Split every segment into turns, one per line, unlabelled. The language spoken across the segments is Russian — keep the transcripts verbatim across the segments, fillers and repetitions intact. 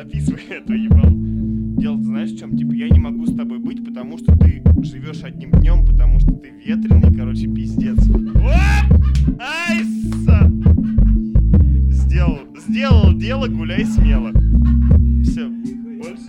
записывай это, ебал. Дело-то знаешь в чем? Типа я не могу с тобой быть, потому что ты живешь одним днем, потому что ты ветреный, короче, пиздец. О! Айса! Сделал, сделал дело, гуляй смело. Все, больше.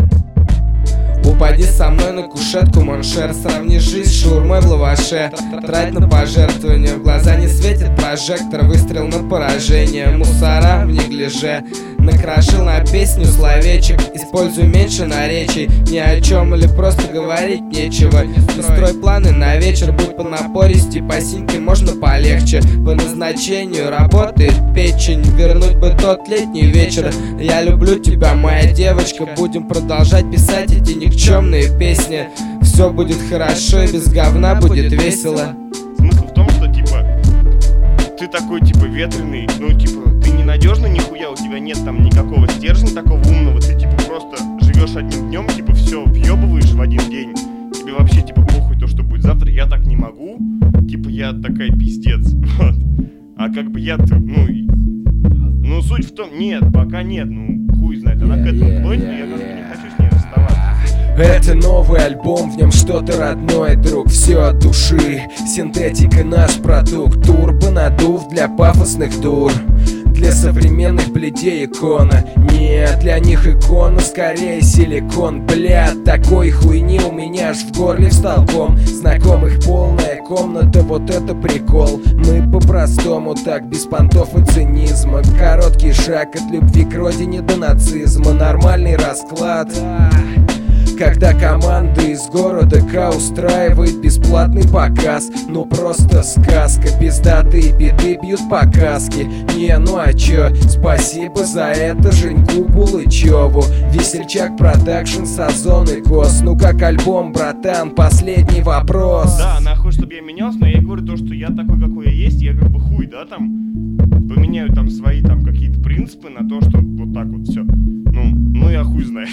Упади со мной на кушетку, моншер. Сравни жизнь с шаурмой в лаваше. Трать на пожертвования, в глаза не светит прожектор. Выстрел на поражение, мусора в неглиже. Накрошил на песню словечек. Используй меньше наречий. Ни о чем или просто говорить нечего. Не строй планы на вечер, будь понапористей. По синьке можно полегче. По назначению работает печень. Вернуть бы тот летний вечер. Я люблю тебя, моя девочка. Будем продолжать писать эти никчемные песни. Все будет хорошо и без говна будет весело.
Смысл в том, что типа ты такой типа ветреный, ну типа ты ненадежный нихуя, у тебя нет там никакого стержня такого умного, ты типа просто живешь одним днем, типа все въебываешь в один день. Тебе вообще типа похуй то, что будет завтра, я так не могу, типа я такая пиздец, вот. А как бы я-то, ну, ну суть в том, нет, пока нет, ну хуй знает, она к этому клонит, я как бы не хочу с ней расставаться.
Это новый альбом, в нем что-то родное, друг, все от души. Синтетика наш продукт, турбо надув для пафосных дур. Для современных блядей икона. Нет, для них икона скорее силикон. Блядь, такой хуйни у меня аж в горле встал ком. Знакомых полная комната, вот это прикол. Мы по-простому так, без понтов и цинизма. Короткий шаг от любви к родине до нацизма. Нормальный расклад, когда команда из города К устраивает бесплатный показ. Ну просто сказка, пиздатые биты бьют по каске. Не, ну а чё, спасибо за это Женьку Булычеву. Весельчак Продакшн, Сазон и Кос. Ну как альбом, братан, последний вопрос.
Да, нахуй, чтобы я менялся, но я говорю то, что я такой, какой я есть. Я как бы хуй, да, там поменяю там свои там какие-то принципы на то, что вот так вот все. Ну, ну я хуй знаю.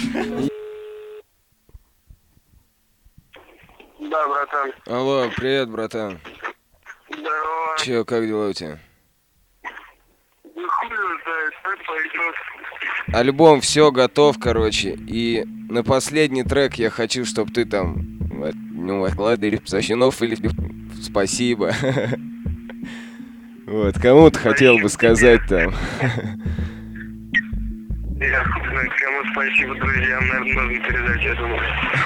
Да, братан.
Алло, привет, братан.
Здорово.
Че, как дела у тебя?
Да хуй знает, как пойдет.
Альбом все готов, короче. И на последний трек я хочу, чтобы ты там, ну, ладно, или Сащинов, или спасибо. Вот, кому-то хотел бы сказать там.
Я хуй знает, кому спасибо, друзьям, наверное, можно передать, я думаю.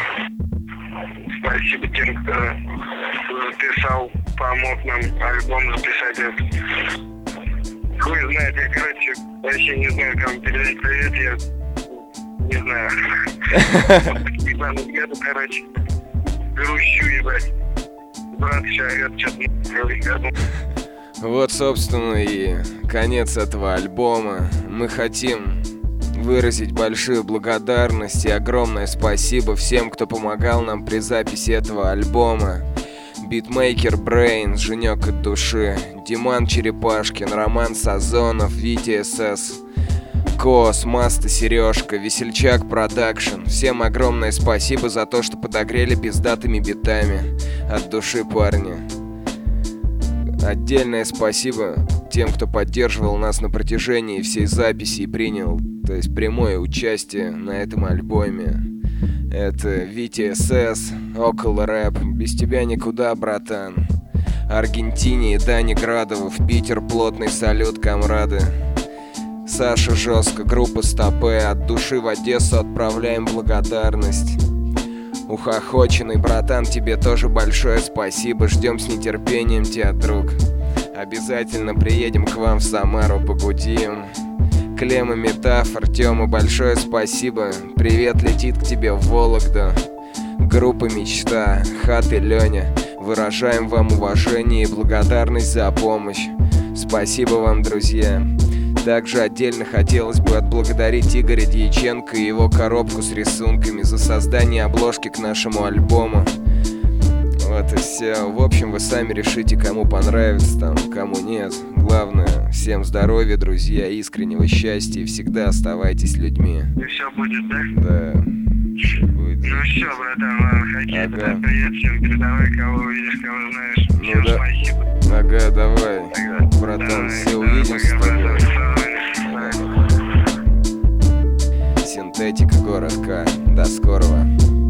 Спасибо тем, кто записал, помог нам альбом записать этот. Хуй знает, я, короче, вообще не знаю, кому передать привет, я не знаю. Ебаный еду, короче, грущу, ебать. Брат еще орёт, что-то.
Вот, собственно, и конец этого альбома. Мы хотим выразить большую благодарность и огромное спасибо всем, кто помогал нам при записи этого альбома. Битмейкер Брейн, Женек от души, Диман Черепашкин, Роман Сазонов, Витя СС, Кос, Маста Сережка, Весельчак Продакшн. Всем огромное спасибо за то, что подогрели пиздатыми битами. От души, парни. Отдельное спасибо тем, кто поддерживал нас на протяжении всей записи и принял, то есть прямое участие на этом альбоме. Это Витя СС, Около Рэп, Без тебя никуда, братан. Аргентине и Дани Градову, в Питер плотный салют, комрады. Саша Жестко, группа Стопе, от души в Одессу отправляем благодарность. Ухохоченный, братан, тебе тоже большое спасибо. Ждем с нетерпением тебя, друг. Обязательно приедем к вам в Самару, погудим. Клем и Метафор, Тёма, большое спасибо. Привет летит к тебе в Вологду. Группа Мечта, Хат и Лёня, выражаем вам уважение и благодарность за помощь. Спасибо вам, друзья. Также отдельно хотелось бы отблагодарить Игоря Дьяченко и его коробку с рисунками за создание обложки к нашему альбому. Вот и все. В общем, вы сами решите, кому понравится, там, кому нет. Главное, всем здоровья, друзья, искреннего счастья и всегда оставайтесь людьми.
И все будет, да?
Да. Будет.
Ну все, братан, ладно, хоккей, ага. Привет всем, передавай, кого увидишь, кого знаешь. Всем
ну, да.
Спасибо.
Ага, давай,
ага.
Братан,
давай,
все
давай,
увидимся с тобой.
Синтетика.
Эстетика, город К. До скорого.